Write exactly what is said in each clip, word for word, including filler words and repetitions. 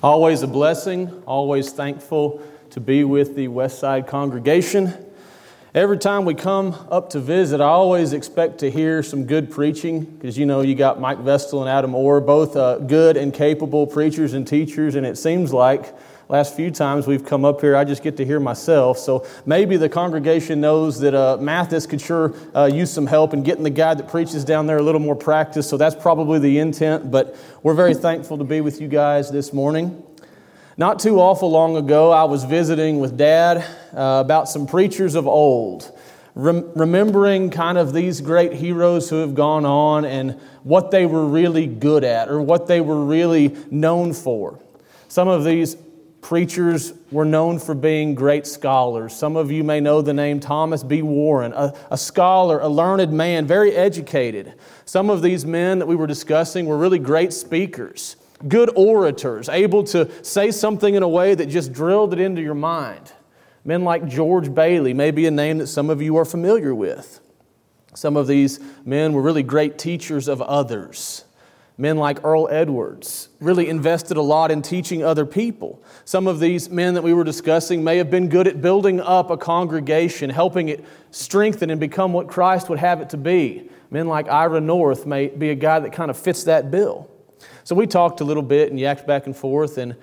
Always a blessing, always thankful to be with the Westside congregation. Every time we come up to visit, I always expect to hear some good preaching, because you know you got Mike Vestal and Adam Orr, both uh, good and capable preachers and teachers, and it seems like last few times we've come up here, I just get to hear myself. So maybe the congregation knows that uh, Mathis could sure uh, use some help in getting the guy that preaches down there a little more practice. So that's probably the intent. But we're very thankful to be with you guys this morning. Not too awful long ago, I was visiting with Dad uh, about some preachers of old. Rem- remembering kind of these great heroes who have gone on and what they were really good at or what they were really known for. Some of these preachers were known for being great scholars. Some of you may know the name Thomas B. Warren, a, a scholar, a learned man, very educated. Some of these men that we were discussing were really great speakers, good orators, able to say something in a way that just drilled it into your mind. Men like George Bailey may be a name that some of you are familiar with. Some of these men were really great teachers of others. Men like Earl Edwards really invested a lot in teaching other people. Some of these men that we were discussing may have been good at building up a congregation, helping it strengthen and become what Christ would have it to be. Men like Ira North may be a guy that kind of fits that bill. So we talked a little bit and yacked back and forth, and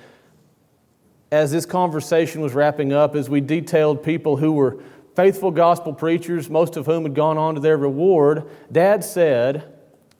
as this conversation was wrapping up, as we detailed people who were faithful gospel preachers, most of whom had gone on to their reward, Dad said,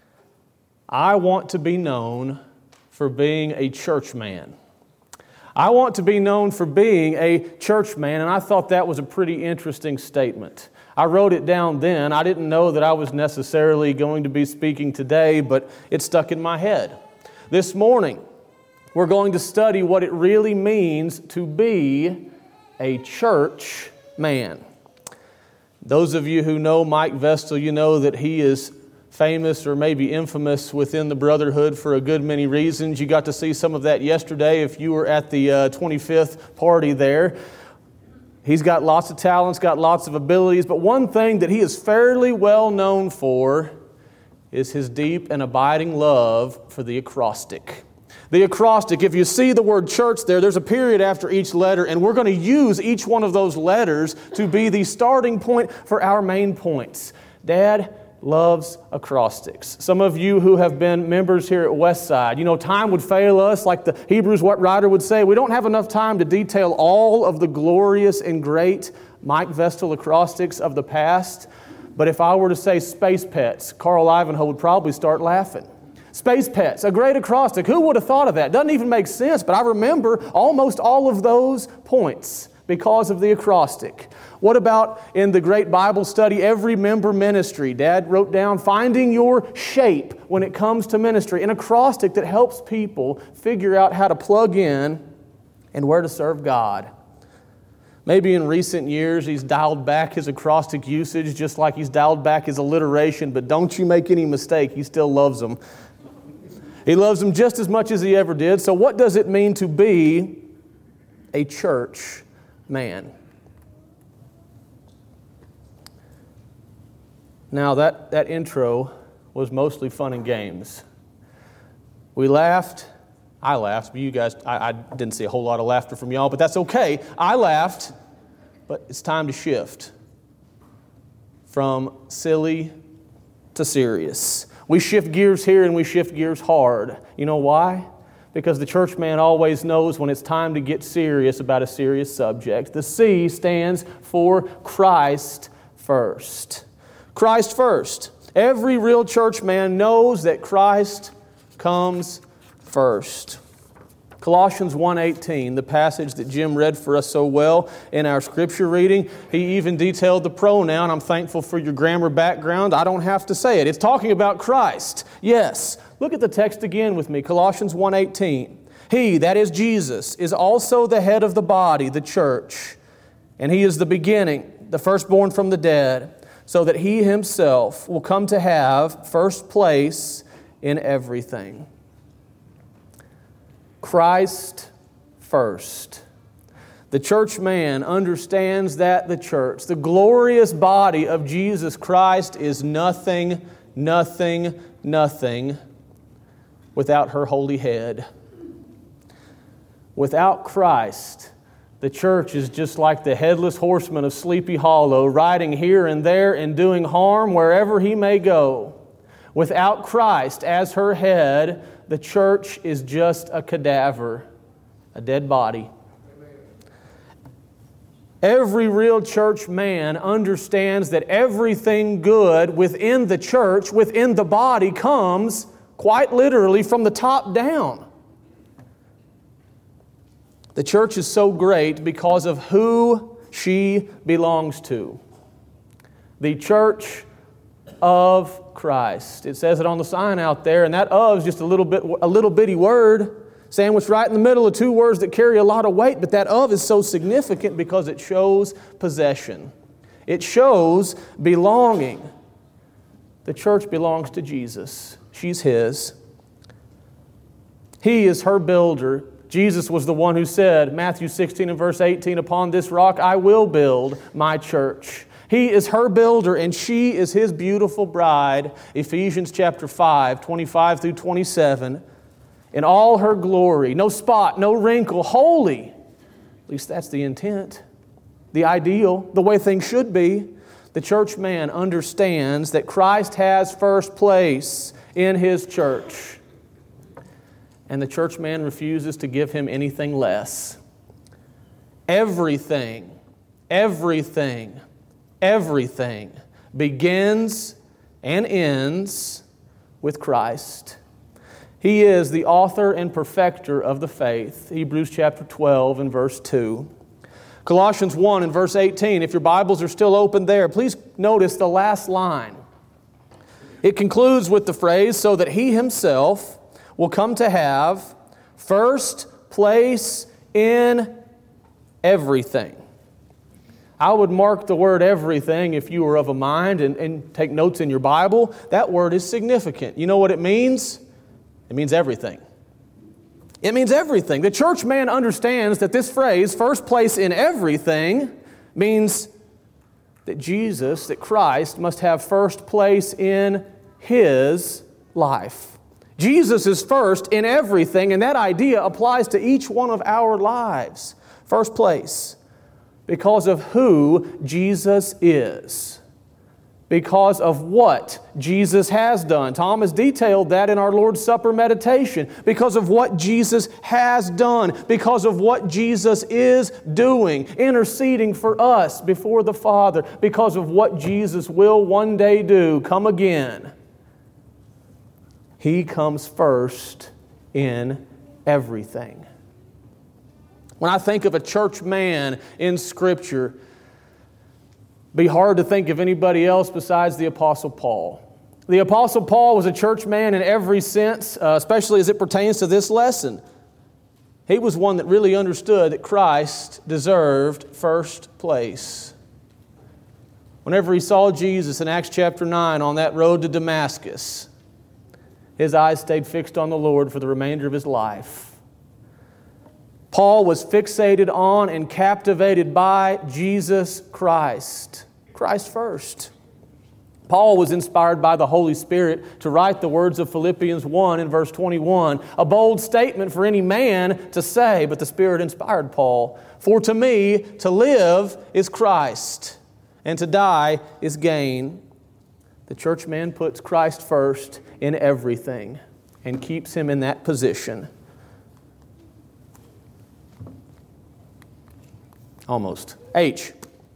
I want to be known for being a church man. I want to be known for being a church man, and I thought that was a pretty interesting statement. I wrote it down then. I didn't know that I was necessarily going to be speaking today, but it stuck in my head. This morning, we're going to study what it really means to be a church man. Those of you who know Mike Vestal, you know that he is famous or maybe infamous within the Brotherhood for a good many reasons. You got to see some of that yesterday if you were at the uh, twenty-fifth party there. He's got lots of talents, got lots of abilities, but one thing that he is fairly well known for is his deep and abiding love for the acrostic. The acrostic, if you see the word church there, there's a period after each letter, and we're going to use each one of those letters to be the starting point for our main points. Dad loves acrostics. Some of you who have been members here at Westside, you know, time would fail us, like the Hebrews writer would say. We don't have enough time to detail all of the glorious and great Mike Vestal acrostics of the past. But if I were to say Space Pets, Carl Ivanhoe would probably start laughing. Space Pets, a great acrostic. Who would have thought of that? Doesn't even make sense, but I remember almost all of those points because of the acrostic. What about in the great Bible study, every member ministry? Dad wrote down, finding your shape when it comes to ministry, an acrostic that helps people figure out how to plug in and where to serve God. Maybe in recent years he's dialed back his acrostic usage just like he's dialed back his alliteration, but don't you make any mistake, he still loves them. He loves them just as much as he ever did. So what does it mean to be a church man? Now that, that intro was mostly fun and games. We laughed. I laughed, but you guys, I, I didn't see a whole lot of laughter from y'all, but that's okay. I laughed, but it's time to shift from silly to serious. We shift gears here and we shift gears hard. You know why? Because the church man always knows when it's time to get serious about a serious subject. The C stands for Christ first. Christ first. Every real church man knows that Christ comes first. Colossians one eighteen, the passage that Jim read for us so well in our scripture reading, he even detailed the pronoun. I'm thankful for your grammar background. I don't have to say it. It's talking about Christ. Yes. Look at the text again with me. Colossians one eighteen. He, that is Jesus, is also the head of the body, the church. And He is the beginning, the firstborn from the dead, so that He Himself will come to have first place in everything. Christ first. The church man understands that the church, the glorious body of Jesus Christ, is nothing, nothing, nothing without her holy head. Without Christ, the church is just like the headless horseman of Sleepy Hollow, riding here and there and doing harm wherever he may go. Without Christ as her head, the church is just a cadaver, a dead body. Every real church man understands that everything good within the church, within the body, comes quite literally from the top down. The church is so great because of who she belongs to. The church of Christ. It says it on the sign out there, and that "of" is just a little bit, a little bitty word sandwiched right in the middle of two words that carry a lot of weight, but that "of" is so significant because it shows possession. It shows belonging. The church belongs to Jesus. She's His. He is her builder. Jesus was the one who said, Matthew sixteen and verse eighteen, "Upon this rock I will build my church." He is her builder and she is His beautiful bride. Ephesians chapter five, twenty-five through twenty-seven. In all her glory, no spot, no wrinkle, holy. At least that's the intent, the ideal, the way things should be. The church man understands that Christ has first place in His church. And the church man refuses to give him anything less. Everything, everything, everything begins and ends with Christ. He is the author and perfecter of the faith. Hebrews chapter twelve and verse two. Colossians one and verse eighteen. If your Bibles are still open there, please notice the last line. It concludes with the phrase, "so that He Himself will come to have first place in everything." I would mark the word "everything" if you were of a mind and, and take notes in your Bible. That word is significant. You know what it means? It means everything. It means everything. The church man understands that this phrase, "first place in everything," means that Jesus, that Christ, must have first place in His life. Jesus is first in everything, and that idea applies to each one of our lives. First place, because of who Jesus is. Because of what Jesus has done. Tom has detailed that in our Lord's Supper meditation. Because of what Jesus has done. Because of what Jesus is doing. Interceding for us before the Father. Because of what Jesus will one day do. Come again. He comes first in everything. When I think of a church man in Scripture, it'd be hard to think of anybody else besides the Apostle Paul. The Apostle Paul was a church man in every sense, uh, especially as it pertains to this lesson. He was one that really understood that Christ deserved first place. Whenever he saw Jesus in Acts chapter nine on that road to Damascus, his eyes stayed fixed on the Lord for the remainder of his life. Paul was fixated on and captivated by Jesus Christ. Christ first. Paul was inspired by the Holy Spirit to write the words of Philippians one in verse twenty-one, a bold statement for any man to say, but the Spirit inspired Paul. "For to me, to live is Christ, and to die is gain." The church man puts Christ first in everything and keeps Him in that position. Almost. H.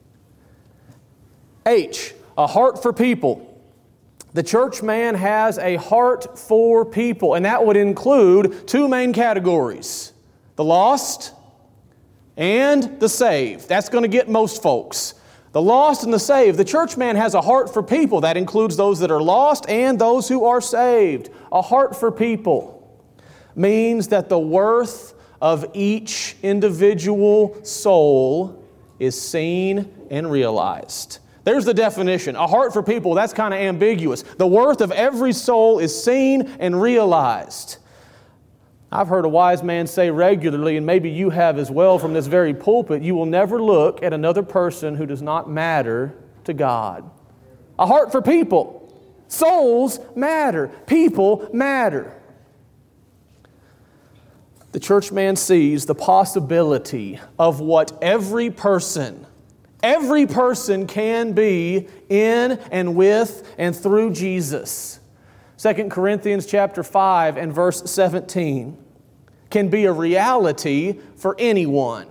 H. A heart for people. The church man has a heart for people, and that would include two main categories: the lost and the saved. That's going to get most folks. The lost and the saved. The church man has a heart for people. That includes those that are lost and those who are saved. A heart for people means that the worth of each individual soul is seen and realized. There's the definition. A heart for people, that's kind of ambiguous. The worth of every soul is seen and realized. I've heard a wise man say regularly, and maybe you have as well from this very pulpit, you will never look at another person who does not matter to God. A heart for people. Souls matter. People matter. The church man sees the possibility of what every person, every person can be in and with and through Jesus. Second Corinthians chapter five and verse seventeen can be a reality for anyone.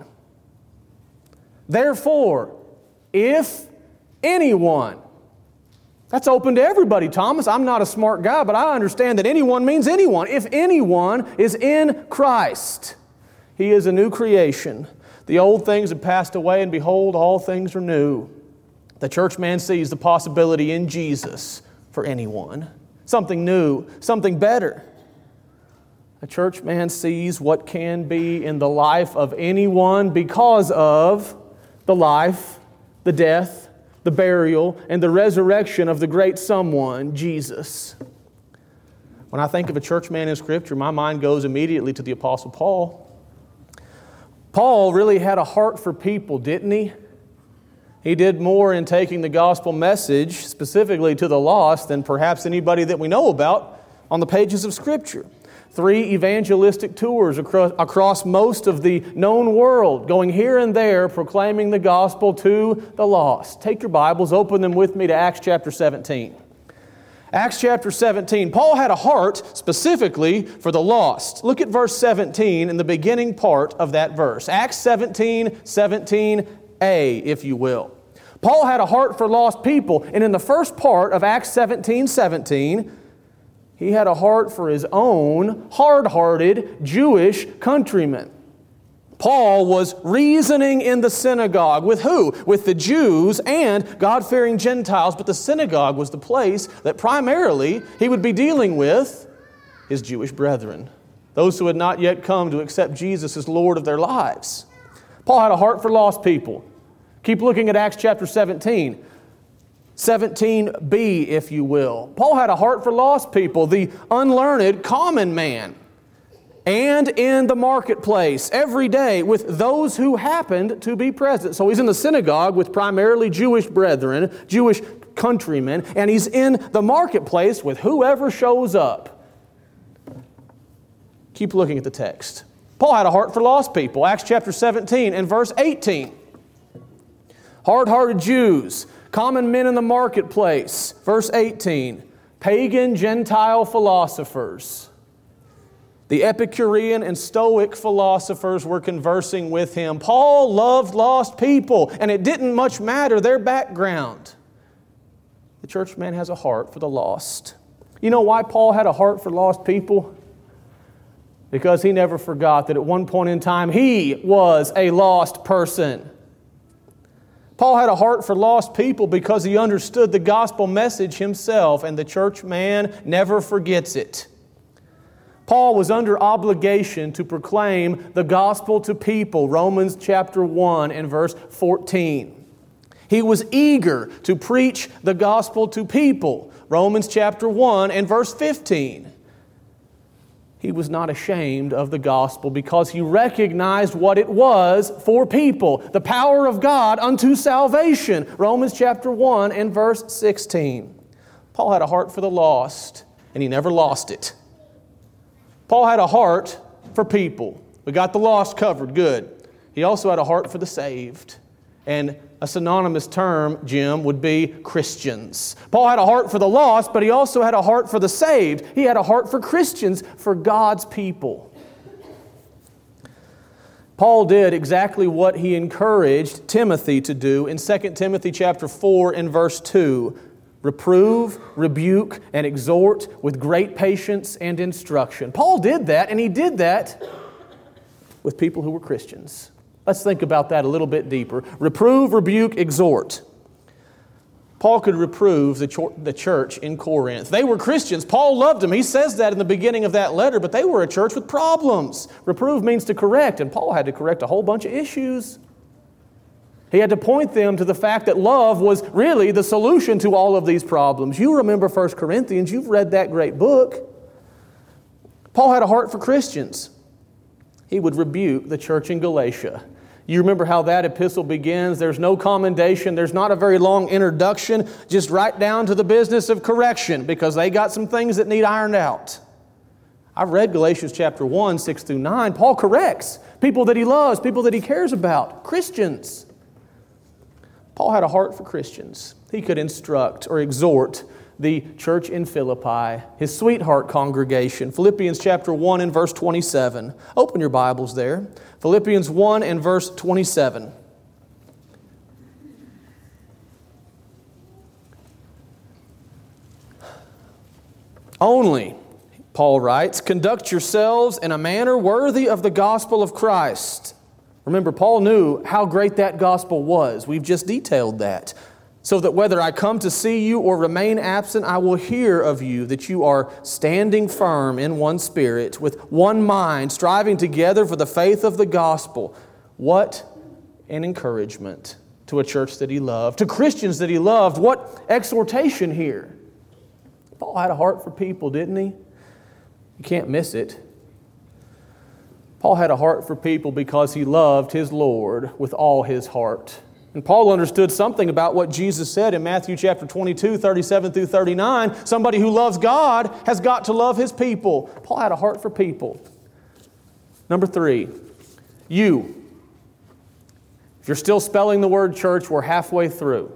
Therefore, if anyone, that's open to everybody, Thomas. I'm not a smart guy, but I understand that anyone means anyone. If anyone is in Christ, he is a new creation. The old things have passed away, and behold, all things are new. The church man sees the possibility in Jesus for anyone. Something new, something better. A church man sees what can be in the life of anyone because of the life, the death, the burial, and the resurrection of the great someone, Jesus. When I think of a church man in Scripture, my mind goes immediately to the Apostle Paul. Paul really had a heart for people, didn't he? He did more in taking the gospel message, specifically to the lost, than perhaps anybody that we know about on the pages of Scripture. Three evangelistic tours across, across most of the known world, going here and there, proclaiming the gospel to the lost. Take your Bibles, open them with me to Acts chapter seventeen. Acts chapter seventeen. Paul had a heart specifically for the lost. Look at verse seventeen in the beginning part of that verse. Acts seventeen, seventeen a, if you will. Paul had a heart for lost people, and in the first part of Acts seventeen, seventeen, he had a heart for his own hard-hearted Jewish countrymen. Paul was reasoning in the synagogue with who? With the Jews and God-fearing Gentiles, but the synagogue was the place that primarily he would be dealing with his Jewish brethren, those who had not yet come to accept Jesus as Lord of their lives. Paul had a heart for lost people. Keep looking at Acts chapter seventeen. seventeen b, if you will. Paul had a heart for lost people, the unlearned common man, and in the marketplace every day with those who happened to be present. So he's in the synagogue with primarily Jewish brethren, Jewish countrymen, and he's in the marketplace with whoever shows up. Keep looking at the text. Paul had a heart for lost people. Acts chapter seventeen and verse eighteen. Hard-hearted Jews, common men in the marketplace. Verse eighteen, pagan Gentile philosophers. The Epicurean and Stoic philosophers were conversing with him. Paul loved lost people, and it didn't much matter their background. The church man has a heart for the lost. You know why Paul had a heart for lost people? Because he never forgot that at one point in time he was a lost person. Paul had a heart for lost people because he understood the gospel message himself, and the church man never forgets it. Paul was under obligation to proclaim the gospel to people, Romans chapter one and verse fourteen. He was eager to preach the gospel to people, Romans chapter one and verse fifteen. He was not ashamed of the gospel because he recognized what it was for people, the power of God unto salvation, Romans chapter one and verse sixteen. Paul had a heart for the lost, and he never lost it. Paul had a heart for people. We got the lost covered, good. He also had a heart for the saved. And a synonymous term, Jim, would be Christians. Paul had a heart for the lost, but he also had a heart for the saved. He had a heart for Christians, for God's people. Paul did exactly what he encouraged Timothy to do in Second Timothy chapter four and verse two. Reprove, rebuke, and exhort with great patience and instruction. Paul did that, and he did that with people who were Christians. Let's think about that a little bit deeper. Reprove, rebuke, exhort. Paul could reprove the, ch- the church in Corinth. They were Christians. Paul loved them. He says that in the beginning of that letter, but they were a church with problems. Reprove means to correct, and Paul had to correct a whole bunch of issues. He had to point them to the fact that love was really the solution to all of these problems. You remember First Corinthians. You've read that great book. Paul had a heart for Christians. He would rebuke the church in Galatia. You remember how that epistle begins. There's no commendation. There's not a very long introduction. Just right down to the business of correction because they got some things that need ironed out. I've read Galatians chapter one, six through nine. Paul corrects people that he loves, people that he cares about, Christians. Paul had a heart for Christians. He could instruct or exhort the church in Philippi, his sweetheart congregation. Philippians chapter one and verse twenty-seven. Open your Bibles there. Philippians one and verse twenty-seven. Only, Paul writes, conduct yourselves in a manner worthy of the gospel of Christ. Remember, Paul knew how great that gospel was. We've just detailed that. So that whether I come to see you or remain absent, I will hear of you that you are standing firm in one spirit, with one mind, striving together for the faith of the gospel. What an encouragement to a church that he loved, to Christians that he loved. What exhortation here. Paul had a heart for people, didn't he? You can't miss it. Paul had a heart for people because he loved his Lord with all his heart. And Paul understood something about what Jesus said in Matthew chapter twenty-two, thirty-seven through thirty-nine. Somebody who loves God has got to love his people. Paul had a heart for people. Number three, you. If you're still spelling the word church, we're halfway through.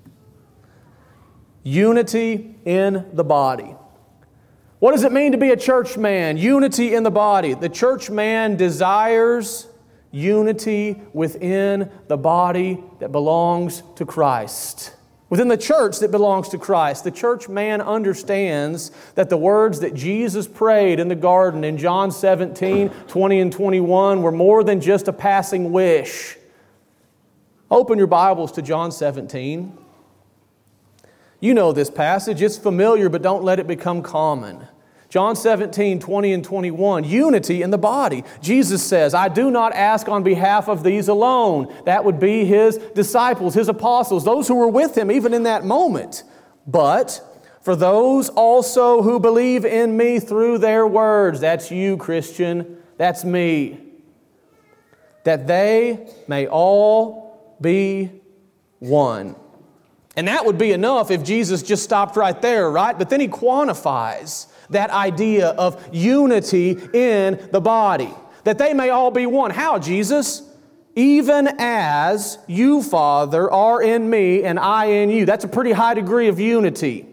Unity in the body. What does it mean to be a church man? Unity in the body. The church man desires unity within the body that belongs to Christ. Within the church that belongs to Christ. The church man understands that the words that Jesus prayed in the garden in John seventeen, twenty and twenty-one were more than just a passing wish. Open your Bibles to John seventeen. You know this passage. It's familiar, but don't let it become common. John seventeen, twenty and twenty-one, unity in the body. Jesus says, I do not ask on behalf of these alone. That would be His disciples, His apostles, those who were with Him even in that moment. But for those also who believe in me through their words, that's you, Christian, that's me, that they may all be one. And that would be enough if Jesus just stopped right there, right? But then He quantifies that idea of unity in the body. That they may all be one. How, Jesus? Even as you, Father, are in me and I in you. That's a pretty high degree of unity.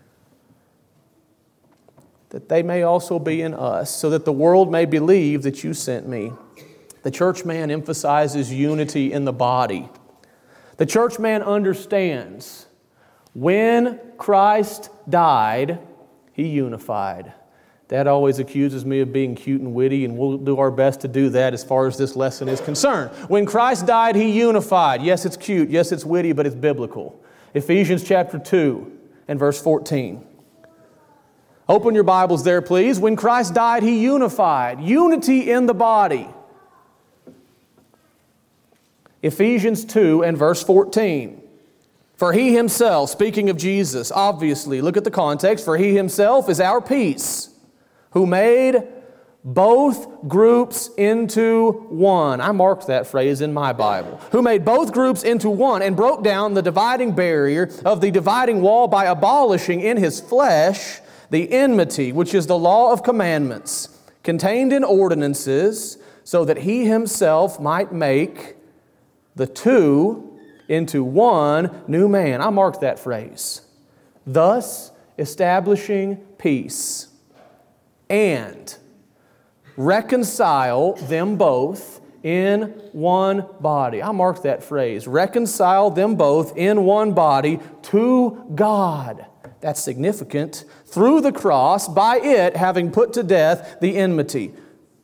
That they may also be in us, so that the world may believe that you sent me. The church man emphasizes unity in the body. The church man understands when Christ died, He unified. Dad always accuses me of being cute and witty, and we'll do our best to do that as far as this lesson is concerned. When Christ died, He unified. Yes, it's cute. Yes, it's witty, but it's biblical. Ephesians chapter two and verse fourteen. Open your Bibles there, please. When Christ died, He unified. Unity in the body. Ephesians two and verse fourteen. For He Himself, speaking of Jesus, obviously, look at the context, for He Himself is our peace, who made both groups into one. I marked that phrase in my Bible. Who made both groups into one and broke down the dividing barrier of the dividing wall by abolishing in His flesh the enmity, which is the law of commandments, contained in ordinances, so that He Himself might make the two into one new man. I marked that phrase. Thus establishing peace and reconcile them both in one body. I marked that phrase. Reconcile them both in one body to God. That's significant. Through the cross, by it having put to death the enmity.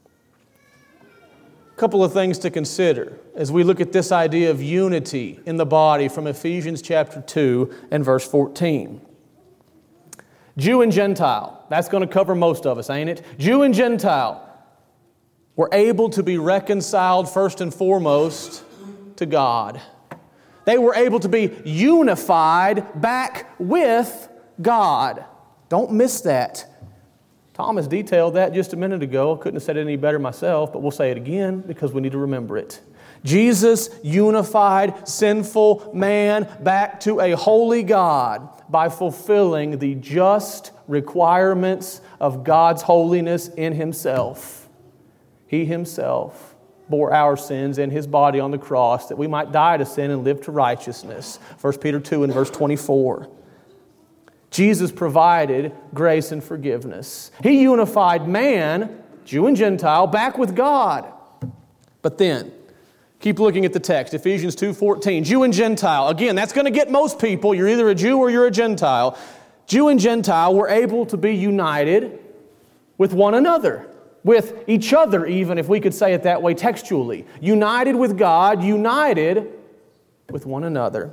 Couple of things to consider as we look at this idea of unity in the body from Ephesians chapter two and verse fourteen. Jew and Gentile, that's going to cover most of us, ain't it? Jew and Gentile were able to be reconciled first and foremost to God. They were able to be unified back with God. Don't miss that. Thomas detailed that just a minute ago. Couldn't have said it any better myself, but we'll say it again because we need to remember it. Jesus unified sinful man back to a holy God by fulfilling the just requirements of God's holiness in Himself. He Himself bore our sins in His body on the cross that we might die to sin and live to righteousness. First Peter two and verse twenty-four. Jesus provided grace and forgiveness. He unified man, Jew and Gentile, back with God. But then, keep looking at the text, Ephesians two fourteen. Jew and Gentile. Again, that's going to get most people. You're either a Jew or you're a Gentile. Jew and Gentile were able to be united with one another. With each other, even, if we could say it that way textually. United with God, united with one another.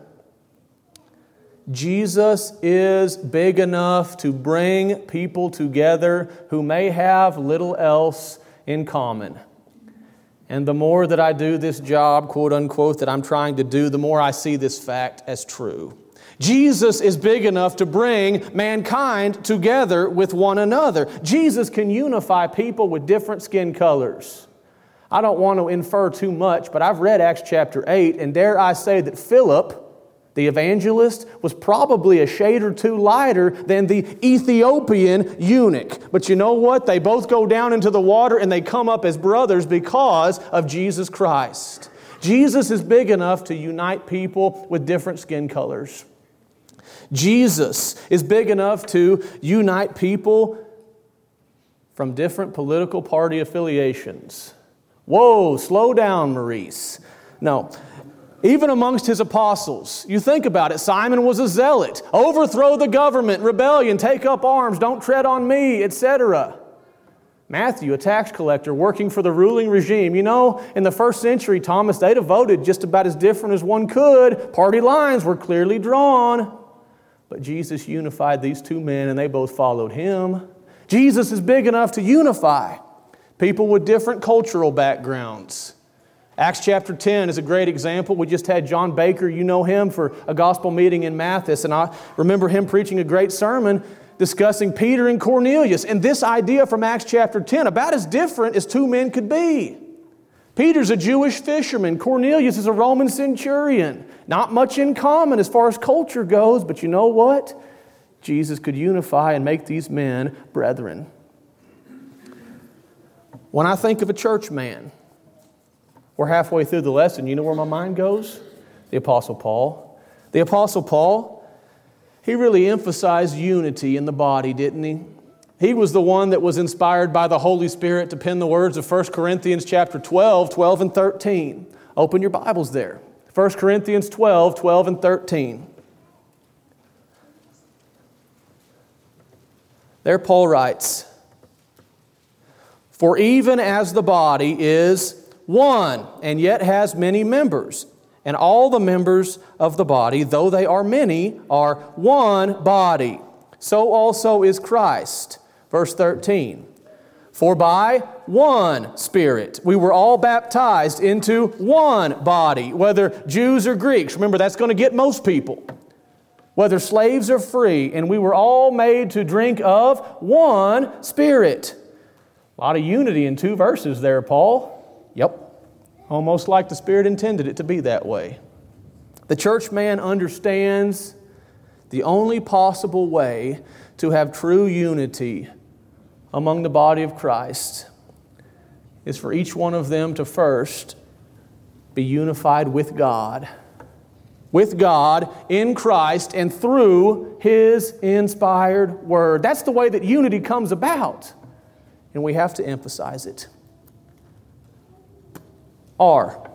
Jesus is big enough to bring people together who may have little else in common. And the more that I do this job, quote unquote, that I'm trying to do, the more I see this fact as true. Jesus is big enough to bring mankind together with one another. Jesus can unify people with different skin colors. I don't want to infer too much, but I've read Acts chapter eight, and dare I say that Philip, the evangelist, was probably a shade or two lighter than the Ethiopian eunuch. But you know what? They both go down into the water and they come up as brothers because of Jesus Christ. Jesus is big enough to unite people with different skin colors. Jesus is big enough to unite people from different political party affiliations. Whoa, slow down, Maurice. No. Even amongst His apostles, you think about it, Simon was a zealot. Overthrow the government, rebellion, take up arms, don't tread on me, et cetera. Matthew, a tax collector working for the ruling regime. You know, in the first century, Thomas, they'd have voted just about as different as one could. Party lines were clearly drawn. But Jesus unified these two men and they both followed Him. Jesus is big enough to unify people with different cultural backgrounds. Acts chapter ten is a great example. We just had John Baker, you know him, for a gospel meeting in Mathis. And I remember him preaching a great sermon discussing Peter and Cornelius. And this idea from Acts chapter ten, about as different as two men could be. Peter's a Jewish fisherman. Cornelius is a Roman centurion. Not much in common as far as culture goes, but you know what? Jesus could unify and make these men brethren. When I think of a church man, we're halfway through the lesson. You know where my mind goes? The Apostle Paul. The Apostle Paul, he really emphasized unity in the body, didn't he? He was the one that was inspired by the Holy Spirit to pen the words of First Corinthians chapter twelve, twelve and thirteen. Open your Bibles there. First Corinthians twelve, twelve and thirteen. There Paul writes, "For even as the body is one, and yet has many members, and all the members of the body, though they are many, are one body, so also is Christ." Verse thirteen, "For by one Spirit we were all baptized into one body, whether Jews or Greeks." Remember, that's going to get most people. "Whether slaves or free, and we were all made to drink of one Spirit." A lot of unity in two verses there, Paul. Yep. Almost like the Spirit intended it to be that way. The church man understands the only possible way to have true unity among the body of Christ is for each one of them to first be unified with God. With God in Christ and through His inspired Word. That's the way that unity comes about. And we have to emphasize it. R.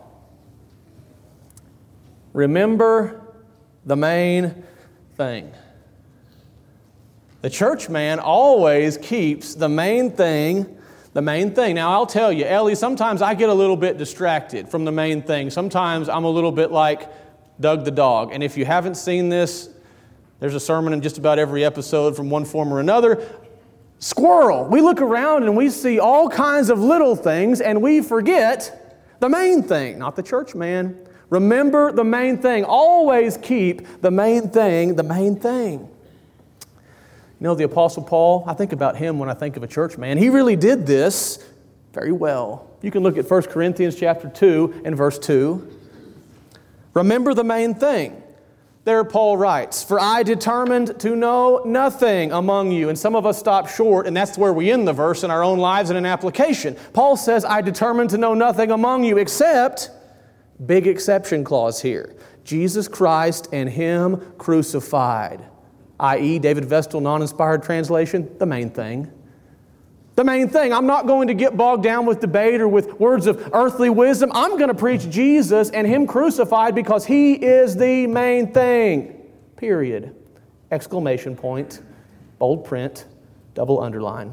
Remember the main thing. The church man always keeps the main thing, the main thing. Now I'll tell you, Ellie, sometimes I get a little bit distracted from the main thing. Sometimes I'm a little bit like Doug the dog. And if you haven't seen this, there's a sermon in just about every episode from one form or another. Squirrel. We look around and we see all kinds of little things and we forget the main thing, not the church man. Remember the main thing. Always keep the main thing, the main thing. You know, the Apostle Paul, I think about him when I think of a church man. He really did this Very well. You can look at First Corinthians chapter two and verse two. Remember the main thing. There Paul writes, "For I determined to know nothing among you." And some of us stop short, and that's where we end the verse in our own lives and in application. Paul says, "I determined to know nothing among you except," big exception clause here, "Jesus Christ and Him crucified." that is, David Vestal non-inspired translation, the main thing. The main thing. I'm not going to get bogged down with debate or with words of earthly wisdom. I'm going to preach Jesus and Him crucified because He is the main thing. Period. Exclamation point. Bold print. Double underline.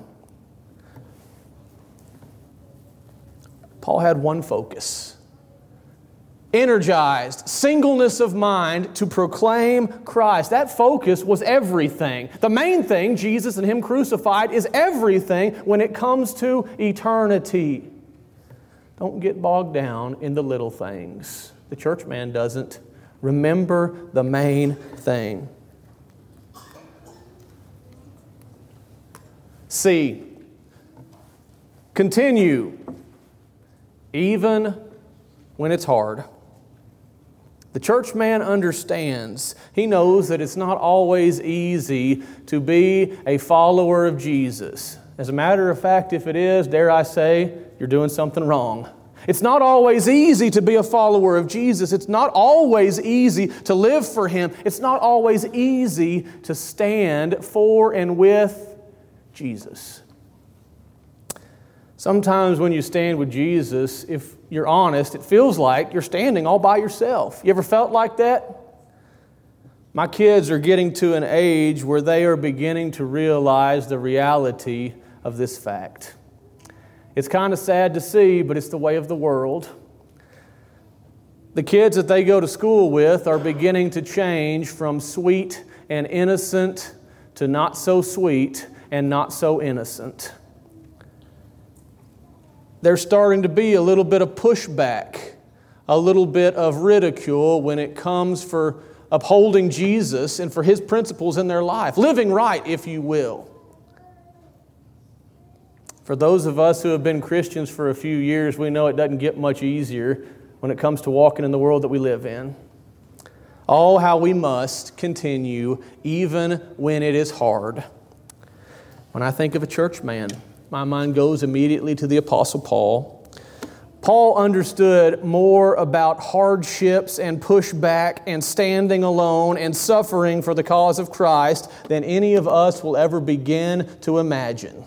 Paul had one focus. Energized, singleness of mind to proclaim Christ. That focus was everything. The main thing, Jesus and Him crucified, is everything when it comes to eternity. Don't get bogged down in the little things. The church man doesn't. Remember the main thing. C. Continue, even when it's hard. The church man understands. He knows that it's not always easy to be a follower of Jesus. As a matter of fact, if it is, dare I say, you're doing something wrong. It's not always easy to be a follower of Jesus. It's not always easy to live for Him. It's not always easy to stand for and with Jesus. Sometimes when you stand with Jesus, if you're honest, it feels like you're standing all by yourself. You ever felt like that? My kids are getting to an age where they are beginning to realize the reality of this fact. It's kind of sad to see, but it's the way of the world. The kids that they go to school with are beginning to change from sweet and innocent to not so sweet and not so innocent. There's starting to be a little bit of pushback, a little bit of ridicule when it comes for upholding Jesus and for His principles in their life. Living right, if you will. For those of us who have been Christians for a few years, we know it doesn't get much easier when it comes to walking in the world that we live in. Oh, how we must continue even when it is hard. When I think of a church man, my mind goes immediately to the Apostle Paul. Paul understood more about hardships and pushback and standing alone and suffering for the cause of Christ than any of us will ever begin to imagine.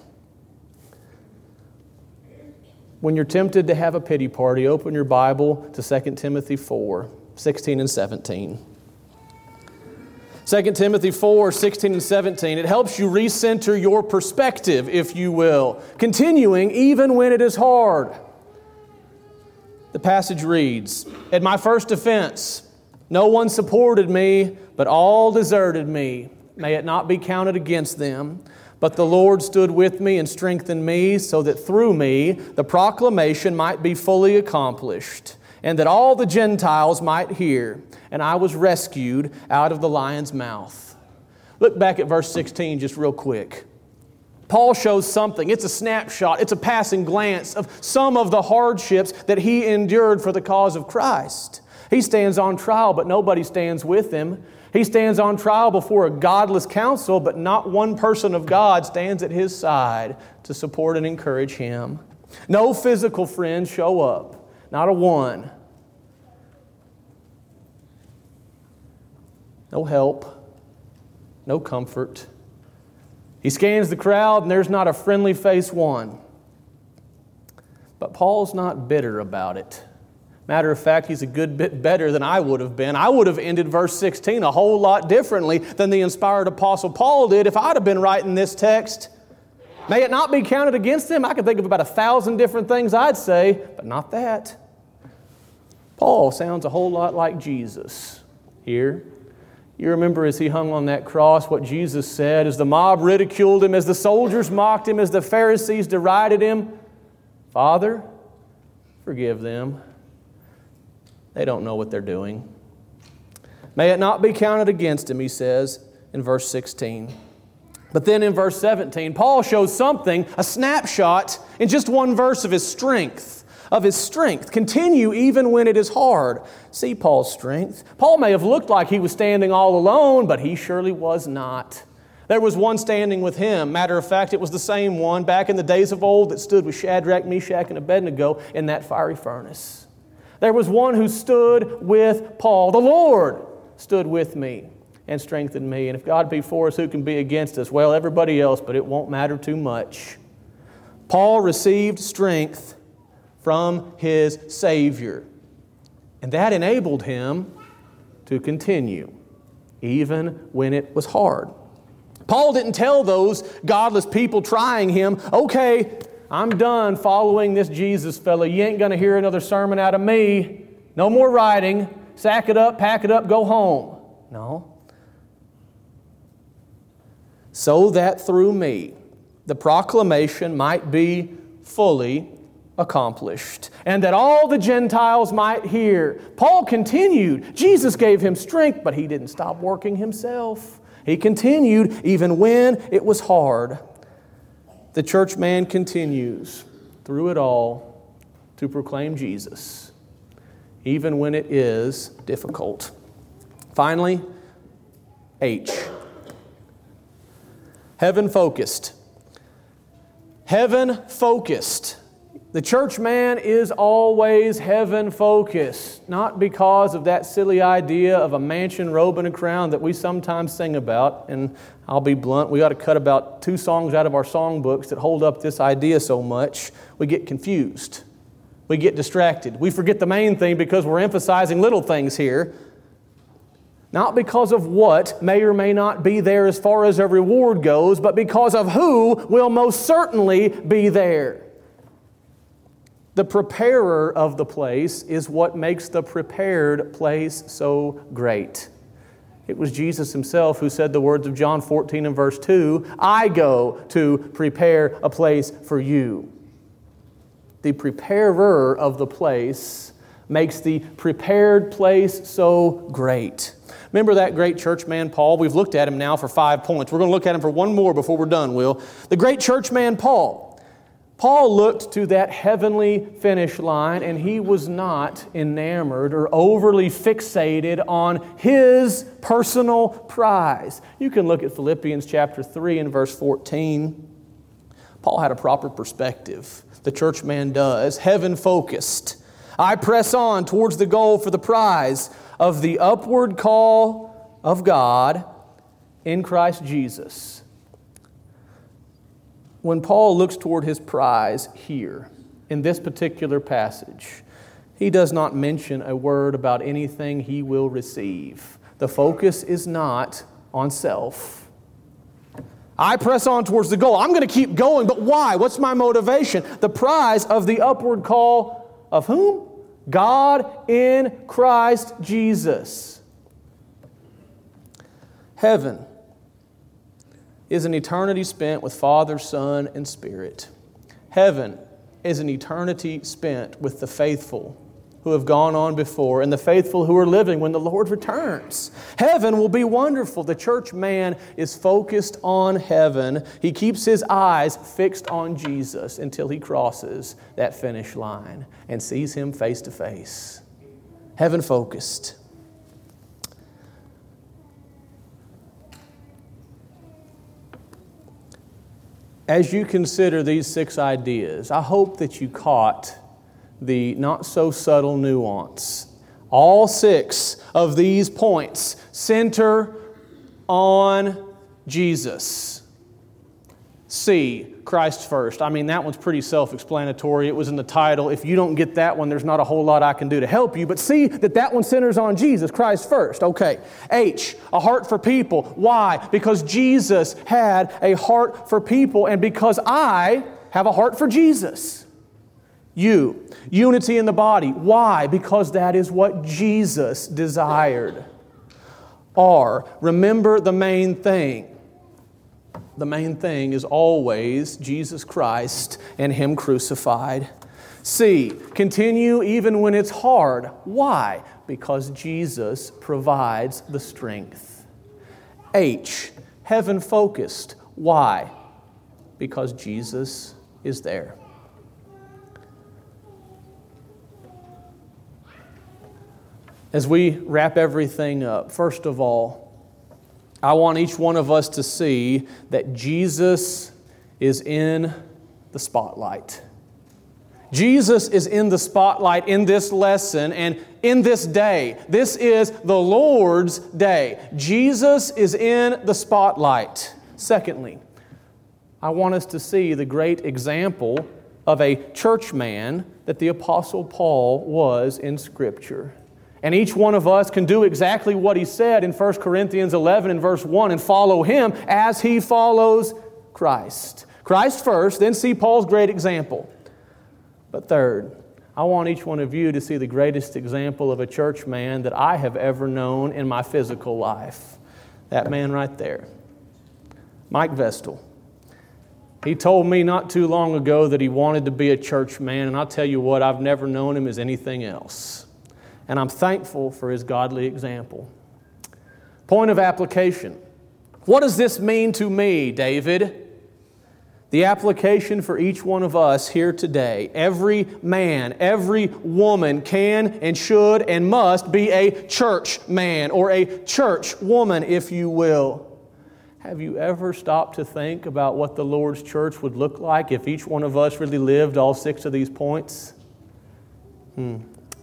When you're tempted to have a pity party, open your Bible to Second Timothy four, sixteen and seventeen. Second Timothy four, sixteen and seventeen. It helps you recenter your perspective, if you will. Continuing even when it is hard. The passage reads, "At my first offense, no one supported me, but all deserted me. May it not be counted against them. But the Lord stood with me and strengthened me, so that through me the proclamation might be fully accomplished, and that all the Gentiles might hear. And I was rescued out of the lion's mouth." Look back at verse sixteen just real quick. Paul shows something. It's a snapshot. It's a passing glance of some of the hardships that he endured for the cause of Christ. He stands on trial, but nobody stands with him. He stands on trial before a godless council, but not one person of God stands at his side to support and encourage him. No physical friends show up. Not a one. No help. No comfort. He scans the crowd and there's not a friendly face one. But Paul's not bitter about it. Matter of fact, he's a good bit better than I would have been. I would have ended verse sixteen a whole lot differently than the inspired Apostle Paul did if I'd have been writing this text. May it not be counted against them. I could think of about a thousand different things I'd say, but not that. Paul sounds a whole lot like Jesus here. You remember as he hung on that cross what Jesus said, as the mob ridiculed him, as the soldiers mocked him, as the Pharisees derided him, "Father, forgive them. They don't know what they're doing." May it not be counted against him, he says in verse sixteen. But then in verse seventeen, Paul shows something, a snapshot in just one verse of his strength. Of his strength. Continue even when it is hard. See Paul's strength. Paul may have looked like he was standing all alone, but he surely was not. There was one standing with him. Matter of fact, it was the same one back in the days of old that stood with Shadrach, Meshach, and Abednego in that fiery furnace. There was one who stood with Paul. The Lord stood with me and strengthened me. And if God be for us, who can be against us? Well, everybody else, but it won't matter too much. Paul received strength from his Savior. And that enabled him to continue, even when it was hard. Paul didn't tell those godless people trying him, okay, I'm done following this Jesus fella. You ain't going to hear another sermon out of me. No more writing. Sack it up, pack it up, go home. No. So that through me, the proclamation might be fully accomplished, and that all the Gentiles might hear. Paul continued. Jesus gave him strength, but he didn't stop working himself. He continued even when it was hard. The church man continues through it all to proclaim Jesus, even when it is difficult. Finally, H. Heaven focused. Heaven focused. The church man is always heaven-focused, not because of that silly idea of a mansion, robe, and a crown that we sometimes sing about. And I'll be blunt, we ought to cut about two songs out of our songbooks that hold up this idea so much. We get confused. We get distracted. We forget the main thing because we're emphasizing little things here. Not because of what may or may not be there as far as a reward goes, but because of who will most certainly be there. The preparer of the place is what makes the prepared place so great. It was Jesus Himself who said the words of John fourteen and verse two, I go to prepare a place for you. The preparer of the place makes the prepared place so great. Remember that great church man Paul? We've looked at him now for five points. We're going to look at him for one more before we're done, Will. The great church man Paul. Paul looked to that heavenly finish line, and he was not enamored or overly fixated on his personal prize. You can look at Philippians chapter three and verse fourteen. Paul had a proper perspective. The church man does. Heaven focused. I press on towards the goal for the prize of the upward call of God in Christ Jesus. When Paul looks toward his prize here, in this particular passage, he does not mention a word about anything he will receive. The focus is not on self. I press on towards the goal. I'm going to keep going, but why? What's my motivation? The prize of the upward call of whom? God in Christ Jesus. Heaven is an eternity spent with Father, Son, and Spirit. Heaven is an eternity spent with the faithful who have gone on before and the faithful who are living when the Lord returns. Heaven will be wonderful. The church man is focused on heaven. He keeps his eyes fixed on Jesus until he crosses that finish line and sees Him face to face. Heaven focused. As you consider these six ideas, I hope that you caught the not-so-subtle nuance. All six of these points center on Jesus. C, Christ first. I mean, that one's pretty self-explanatory. It was in the title. If you don't get that one, there's not a whole lot I can do to help you. But see that that one centers on Jesus, Christ first. Okay. H, a heart for people. Why? Because Jesus had a heart for people, and because I have a heart for Jesus. U, unity in the body. Why? Because that is what Jesus desired. R, remember the main thing. The main thing is always Jesus Christ and Him crucified. C, continue even when it's hard. Why? Because Jesus provides the strength. H, heaven focused. Why? Because Jesus is there. As we wrap everything up, first of all, I want each one of us to see that Jesus is in the spotlight. Jesus is in the spotlight in this lesson and in this day. This is the Lord's day. Jesus is in the spotlight. Secondly, I want us to see the great example of a church man that the Apostle Paul was in Scripture. And each one of us can do exactly what he said in First Corinthians eleven and verse one and follow him as he follows Christ. Christ first, then see Paul's great example. But third, I want each one of you to see the greatest example of a church man that I have ever known in my physical life. That man right there, Mike Vestal. He told me not too long ago that he wanted to be a church man, and I'll tell you what, I've never known him as anything else. And I'm thankful for his godly example. Point of application. What does this mean to me, David? The application for each one of us here today. Every man, every woman can and should and must be a church man or a church woman, if you will. Have you ever stopped to think about what the Lord's church would look like if each one of us really lived all six of these points? Hmm.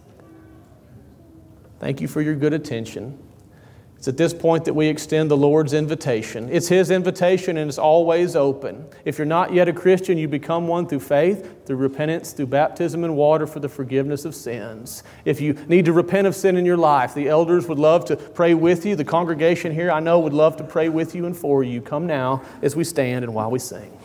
Thank you for your good attention. It's at this point that we extend the Lord's invitation. It's His invitation and it's always open. If you're not yet a Christian, you become one through faith, through repentance, through baptism in water for the forgiveness of sins. If you need to repent of sin in your life, the elders would love to pray with you. The congregation here, I know, would love to pray with you and for you. Come now as we stand and while we sing.